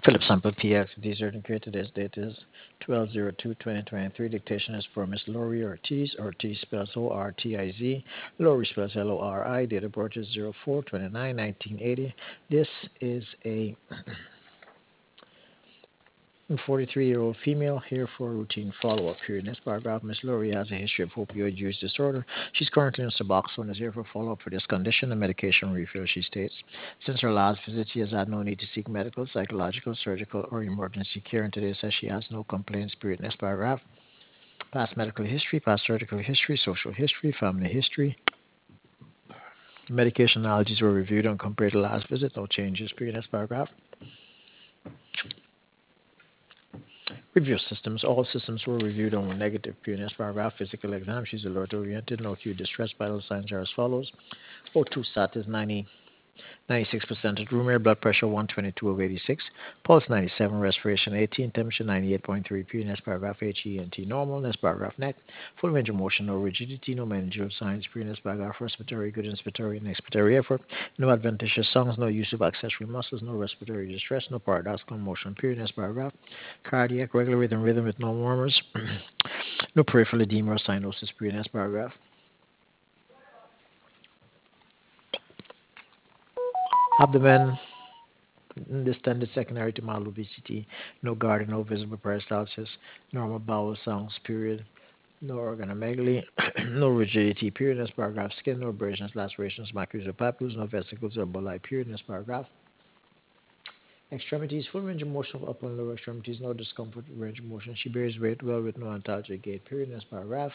Philip Sample PX, desert and created. Today's date is 12/02/2023. Dictation is for Miss Lori Ortiz. Ortiz spells Ortiz. Lori spells Lori. Date of birth is 04/29/1980. This is a 43-year-old female here for a routine follow-up period. Next paragraph, Miss Lori has a history of opioid use disorder. She's currently on Suboxone and is here for follow-up for this condition and medication refill, she states. Since her last visit, she has had no need to seek medical, psychological, surgical, or emergency care, and today says she has no complaints, period. Next paragraph, past medical history, past surgical history, social history, family history. Medication allergies were reviewed and compared to last visit, no changes, period. Next paragraph. Review systems. All systems were reviewed on a negative PNS paragraph. Physical exam. She's alert oriented. No acute distress. Vital signs are as follows. O2 stat is 96% at room air. Blood pressure 122/86. Pulse 97. Respiration 18. Temperature 98.3 PNS paragraph. HENT normal. Next paragraph. Neck. Full range of motion. No rigidity. No meningeal signs. PNS paragraph. Respiratory good. Inspiratory and expiratory effort. No adventitious songs. No use of accessory muscles. No respiratory distress. No paradoxical motion. Next paragraph. Cardiac, regular rhythm with no murmurs. No peripheral edema or cyanosis, next paragraph. Abdomen distended secondary to mild obesity. No guarding, no visible peristalsis. Normal bowel sounds, period. No organomegaly. No rigidity, period. Next paragraph. Skin, no abrasions, lacerations, macules or papules. No vesicles or bulli, period. Next paragraph. Extremities, full range of motion of upper and lower extremities, no discomfort, range of motion. She bears weight well with no antalgic gait, period. Next paragraph.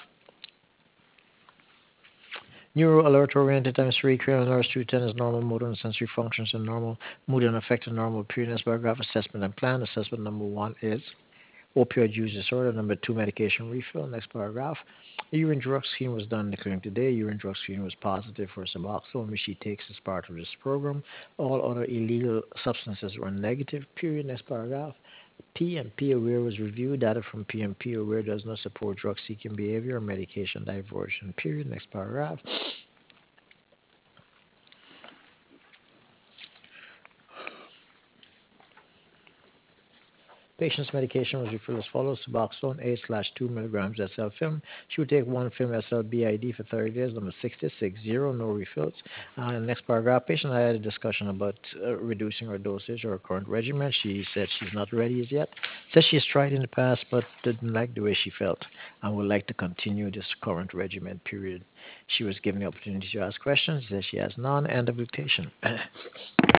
Neuro alert oriented times 3, cranial nerves 210 is normal, motor and sensory functions are normal, mood and affected normal, period. Next paragraph, assessment and plan. Assessment number 1 is opioid use disorder. Number 2, medication refill. Next paragraph, a urine drug screen was done in the clinic today. Urine drug screen was positive for Suboxone, which she takes as part of this program. All other illegal substances were negative, period. Next paragraph. PMP aware was reviewed. Data from PMP aware does not support drug seeking behavior or medication diversion, period. Next paragraph. Patient's medication was refilled as follows: Suboxone 8/2 milligrams SL film. She would take one film SL BID for 30 days. Number 6060, no refills. Next paragraph. Patient had a discussion about reducing her dosage or her current regimen. She said she's not ready as yet. Says she's tried in the past but didn't like the way she felt and would like to continue this current regimen. Period. She was given the opportunity to ask questions. Says she has none. End of dictation.